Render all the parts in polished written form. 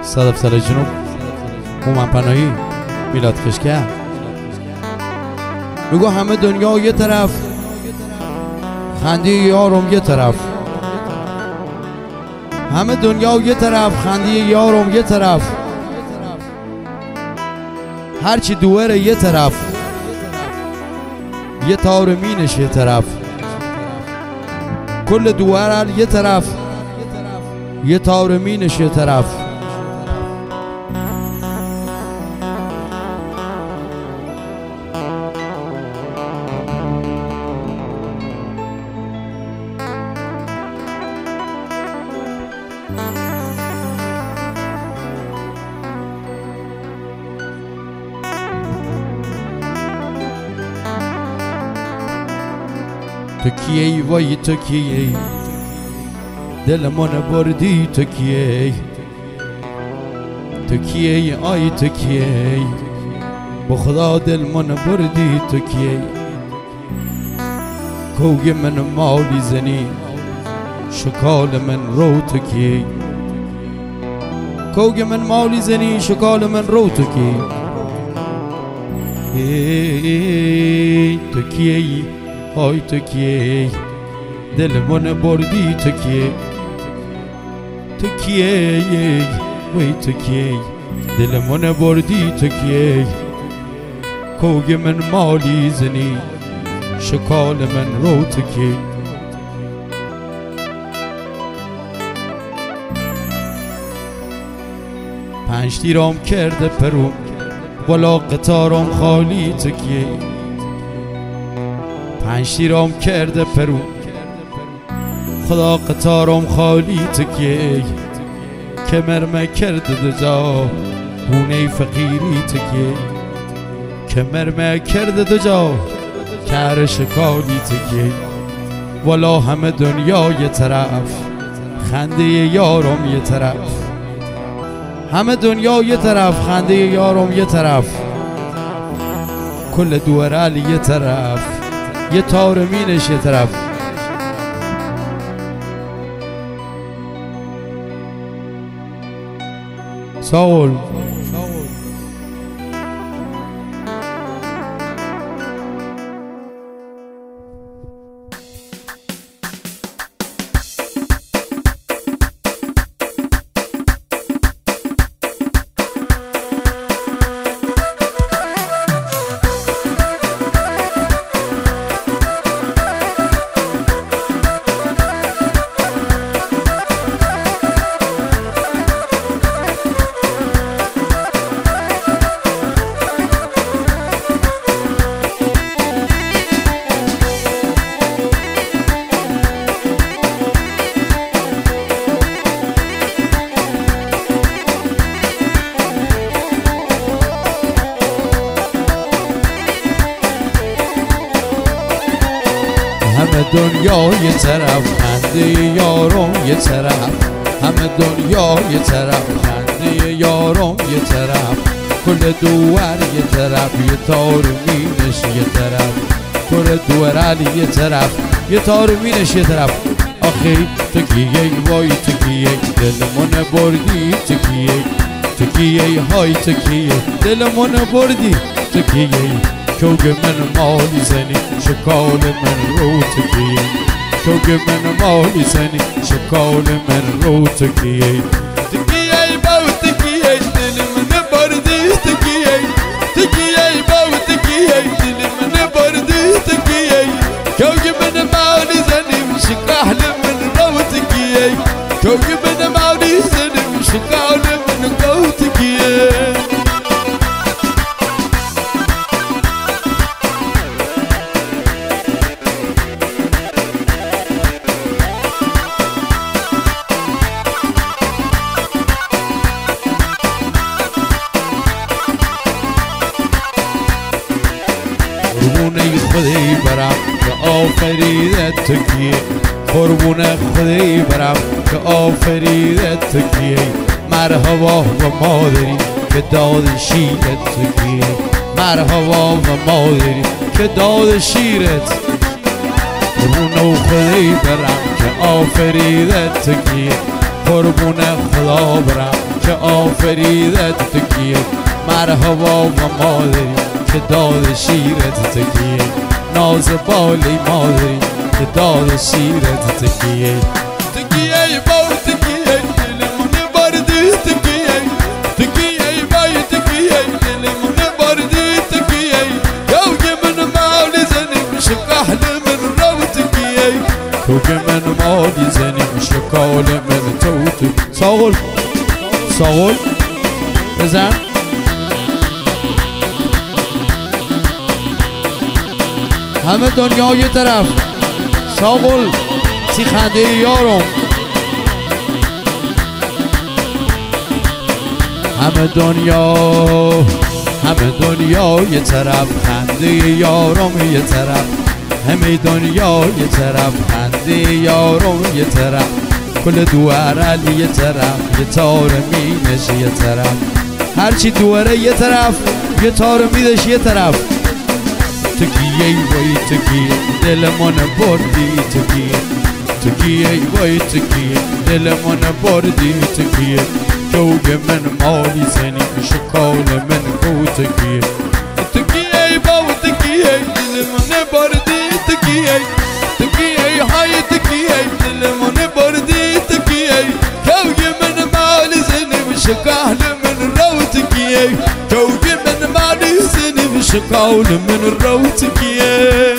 صدف سال جنوب هومن پناهی میلاد خشکر میگو همه دنیا یه طرف، خنده یارم یه طرف. همه دنیا یه طرف، خنده یارم یه طرف. هرچی دوره یه طرف، یه تار مینش یه طرف. کل دوره یه طرف، یه تار مینش یه طرف. تو کیی وای تو کیی دل من بردی تو کیی تو کیی آی تو کیی با خدا دل من بردی تو کیی کوگ من مالی زنی شکال من رو تو کیی کوگ من مالی زنی شکال من رو تو کیی تو کیی آی تو کیی دل من بردی تو کیی تو کیی وای تو کیی دل من بردی تو کیی کوگ من مالی زنی شکال من رو تو کیی پنج تیرام کرده پروم بالا قطارم خالی تو کیی پنج تیرام کرده پروم خدا قطارم خالی تو کیی کمرم کرده دجا بونه فقیری تو کیی کمرم کرده دجا کار شکالی تو کیی والا همه دنیا یه طرف خنده یارم یه طرف همه دنیا یه طرف خنده یارم یه طرف کل دوره یه طرف یه تار مینش یه طرف ساول همه دنیا یه طرف خنده یارم یه طرف همه دنیا یه طرف خنده یارم یه طرف کل دوار یه طرف یه تار مینش یه طرف کل دوار یه طرف یه تار مینش یه طرف آخه تو کیی وای تو کیی دل من بردی تو کیی تو کیی های تو کیی دل من بردی تو کیی کوگ من مالی زنی شکال من رو تو کیی کوگ من مالی زنی شکال من رو تو کیی تو کیی باو تو کیی دل من بردی تو کیی تو کیی باو تو کیی دل من بردی تو کیی کوگ من مالی زنی شکال من رو تو کیی کوگ من مالی زنی شکال من رو تو کیی قربونه خدای برم که آفریده تو کیی قربونه خدای برم که آفریده تو کیی مرحبا و مادری که داد شیرت تو کیی مرحبا و مادری که داد شیرت قربونه خدای برم که آفریده تو کیی قربونه خدا برم که آفریدت تو کیه مرحبا و مادری که داد شیرت تو کیه ناز بالی مادری که داد شیرت تو کیه تکیه با تکیه دلمونه باردی تکیه تکیه بای تکیه دلمونه باردی تکیه یوگی من مالی زنیم شکاهل من رو تکیه توگی من مالی زنیم شکال من تو ساغل ساغل بزن همه دنیا یه طرف ساغل سی خنده یارم همه دنیا یه طرف خنده یارم یه طرف همه دنیا یه طرف خنده یارم یه طرف کل دواره یه طرف یه تار مینش یه طرف هرچی دواره یه طرف یه تار میدش یه طرف تکیه وای تکیه دلمون بردی تکیه تکیه وای تکیه دلمون بردی تکیه جوگ من مالی زنی شکال من گو تکیه تکیه با تکیه دلمون بردی تکیه تکیه های تکیه دلمون بردی تکیه جوگ من مالی زنی شکال من رو تکیه جوگ من مالی زنی شکال من رو تکیه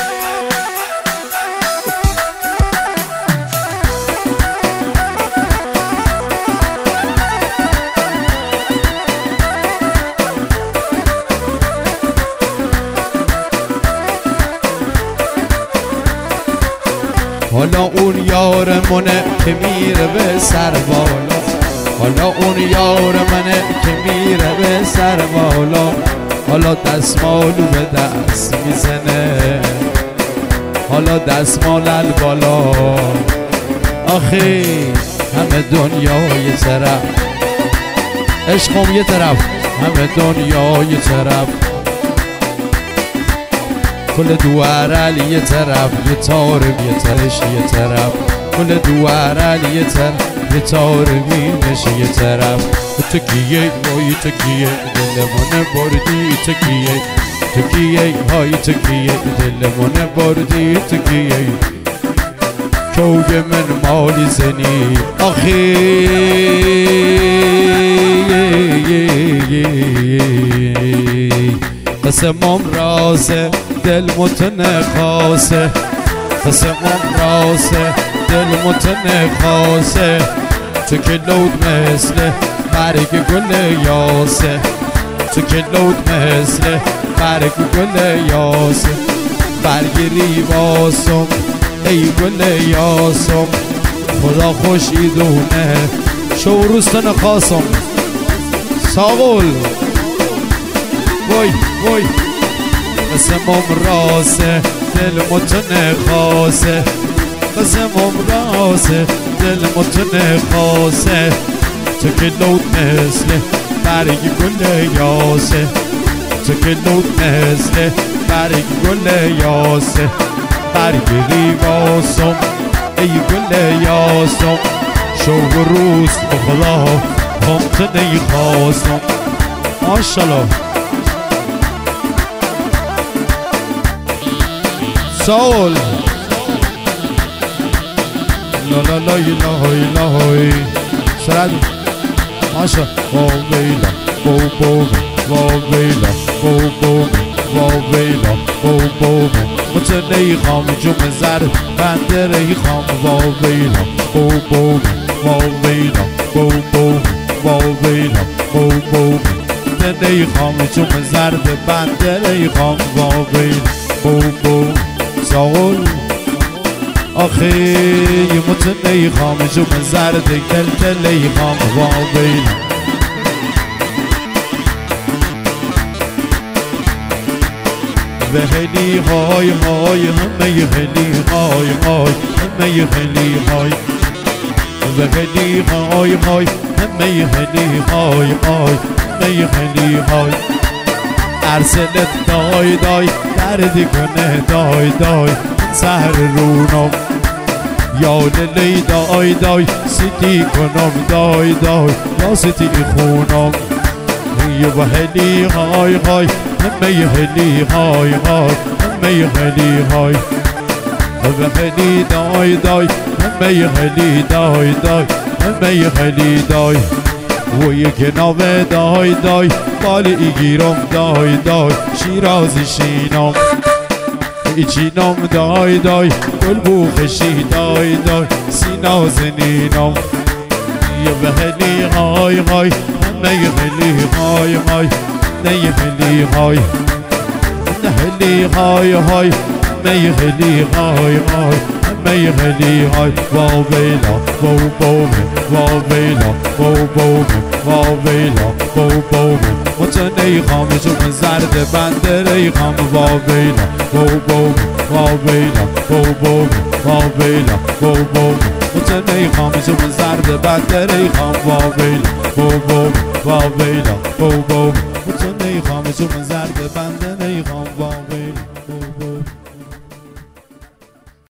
حالا اون یارمونه که میره به سر بالا حالا اون یارمونه که میره به سر بالا حالا دستمالو به دست میزنه حالا دستمال بالا آخی همه دنیا یه طرف عشقم یه طرف همه دنیا یه طرف کل دواره یه طرف یه تار یه ترش یه طرف کل دواره یه طرف یه تار مینش یه طرف تکیه وای تکیه دلمون بردی تکیه تکیه های تکیه دلمون بردی تکیه کوگ من مالی زنی آخی قسمم رازه دل متن خاصه قسمم رازه دل متن خاصه تو که لود مثل برگ گل یاسه تو که لود مثل برگ گل یاسه برگ ریواسم ای گل یاسم خدا خوشی دونه شوروستن خاصم ساغل وای وای قسمم راسه دل متن خاصه قسمم راسه دل متن خاصه تو که لود مثل برگ گل یاسه تو که لود مثل برگ گل یاسه برگ ریواسم ای گل یاسم شوق روز به خدا همتنی خواستم ماشالله سول لا لا لا لا لا لا سرد ماشا با ویلا با ویلا با ویلا متنی خام جمع زر بندری خام با ویلا با ویلا متنی خام جمع زرد بندری خام با ویلا ساول آخی متنی خام جمع زرد کلکلی خام با ویلا به خیلی های های همه خیلی های های همه خیلی های به خیلی های های همه خیلی های های همه خیلی های ارسلت دای دای دردی کنه دای دای سهر رونم یا لیلی دای دای سیتی کنم دای دای یا سیتی خونم و هلی های های همه هلی های های همه هلی های و هلی دای دای همه هلی دای دای همه هلی دای و یک نوه دای دای بالی گیرم دای دای شیرازی شینم ایچینم دای دای گل بوخشی دای دای سینا زنینم یه به هلی های های نه یه هلی های های نه یه هلی های نه هلی های های نه یه هلی های های نه یه هلی های واو بیلا واو بومه واو بیلا واو بومه واو بیلا واو بومه متنی خامه چون زرد بندره خام واو بیلا واو بومه واو بیلا واو بومه واو بیلا واو بومه متنی خامه چون زرد بندره خام واو بیلا واو بومه واو بیلا واو بومه متنی خامه چون زرد بندره خام